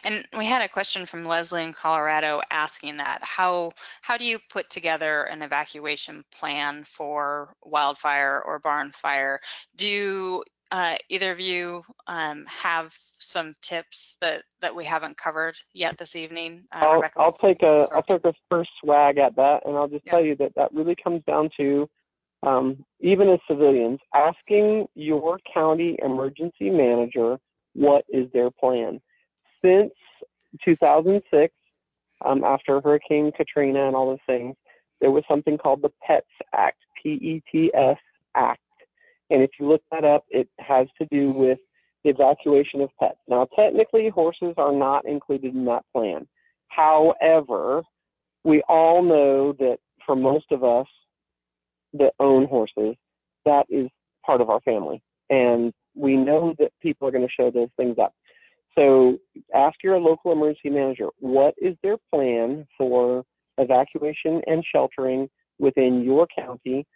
And we had a question from Leslie in Colorado asking that. How do you put together an evacuation plan for wildfire or barn fire? Do either of you have some tips that we haven't covered yet this evening? Rebecca? I'll take a first swag at that, and I'll just tell you that really comes down to, even as civilians, asking your county emergency manager what is their plan. Since 2006, after Hurricane Katrina and all those things, there was something called the PETS Act, P-E-T-S Act. And if you look that up, it has to do with the evacuation of pets. Now, technically, horses are not included in that plan. However, we all know that for most of us that own horses, that is part of our family. And we know that people are going to show those things up. So ask your local emergency manager, what is their plan for evacuation and sheltering within your county?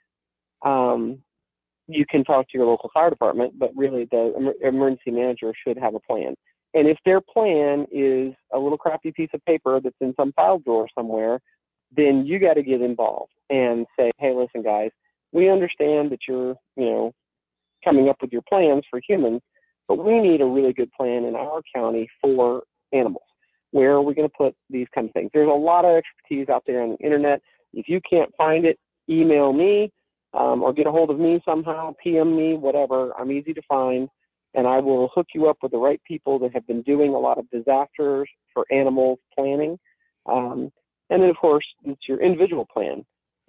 You can talk to your local fire department, but really the emergency manager should have a plan. And if their plan is a little crappy piece of paper that's in some file drawer somewhere, then you got to get involved and say, hey, listen, guys, we understand that you're, coming up with your plans for humans, but we need a really good plan in our county for animals. Where are we going to put these kind of things? There's a lot of expertise out there on the internet. If you can't find it, email me or get a hold of me somehow, PM me, whatever. I'm easy to find, and I will hook you up with the right people that have been doing a lot of disasters for animals planning. And then, of course, it's your individual plan.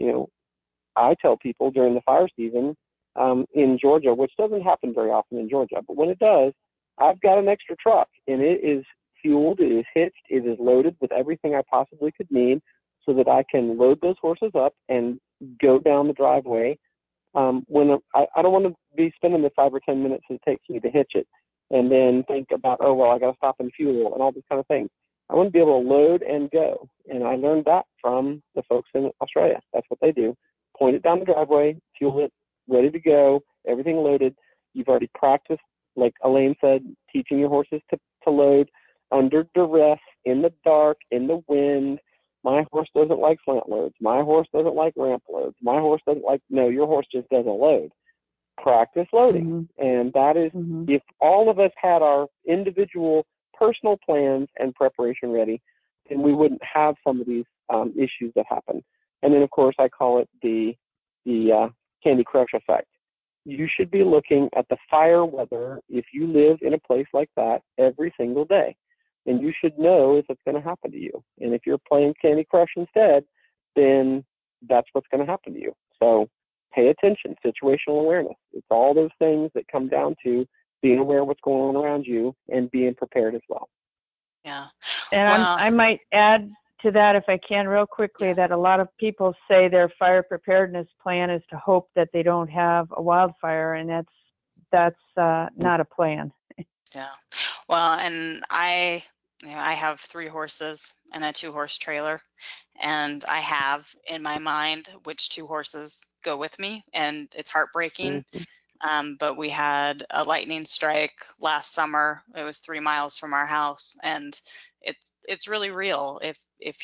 I tell people during the fire season in Georgia, which doesn't happen very often in Georgia, but when it does, I've got an extra truck, and it is fueled, it is hitched, it is loaded with everything I possibly could need so that I can load those horses up and go down the driveway. When I don't want to be spending the 5 or 10 minutes it takes me to hitch it and then think about, oh, well, I got to stop and fuel and all these kind of things. I want to be able to load and go. And I learned that from the folks in Australia. That's what they do. Point it down the driveway, fuel it, ready to go, everything loaded. You've already practiced, like Elaine said, teaching your horses to load under duress, in the dark, in the wind. My horse doesn't like slant loads. My horse doesn't like ramp loads. My horse doesn't like, no, your horse just doesn't load. Practice loading. Mm-hmm. And that is, if all of us had our individual personal plans and preparation ready, then we wouldn't have some of these issues that happen. And then, of course, I call it the Candy Crush effect. You should be looking at the fire weather if you live in a place like that every single day. And you should know if it's going to happen to you. And if you're playing Candy Crush instead, then that's what's going to happen to you. So pay attention, situational awareness. It's all those things that come down to being aware of what's going on around you and being prepared as well. Yeah. And I might add to that, if I can, real quickly, that a lot of people say their fire preparedness plan is to hope that they don't have a wildfire, and that's not a plan. Yeah. Well, and I have 3 horses and a 2-horse trailer, and I have in my mind which 2 horses go with me, and it's heartbreaking. But we had a lightning strike last summer. It was 3 miles from our house, and it's really real if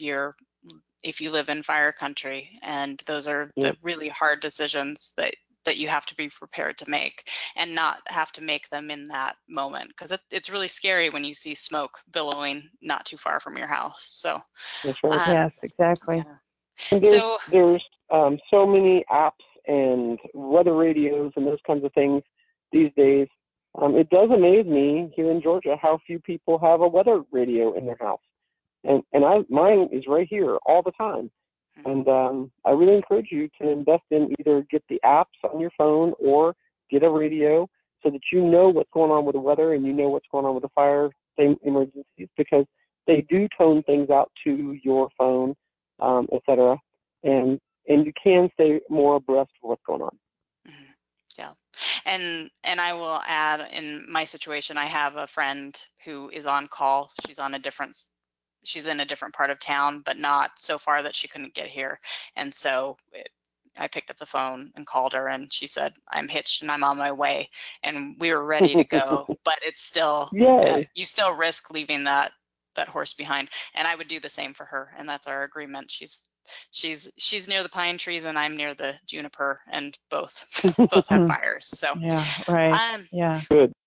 you live in fire country, and those are the really hard decisions that you have to be prepared to make and not have to make them in that moment, because it's really scary when you see smoke billowing not too far from your house. So that's right. Yes, exactly. Yeah. And there's so many apps and weather radios and those kinds of things these days. It does amaze me here in Georgia how few people have a weather radio in their house. And mine is right here all the time. And I really encourage you to invest in either get the apps on your phone or get a radio so that you know what's going on with the weather and you know what's going on with the fire emergencies, because they do tone things out to your phone, etc. And you can stay more abreast of what's going on. Yeah. And I will add, in my situation, I have a friend who is on call. She's in a different part of town, but not so far that she couldn't get here. And so I picked up the phone and called her, and she said, I'm hitched and I'm on my way. And we were ready to go, but it's still, you still risk leaving that that horse behind. And I would do the same for her, and that's our agreement. She's near the pine trees and I'm near the juniper, and both have fires. So Yeah, right. um Yeah. Good.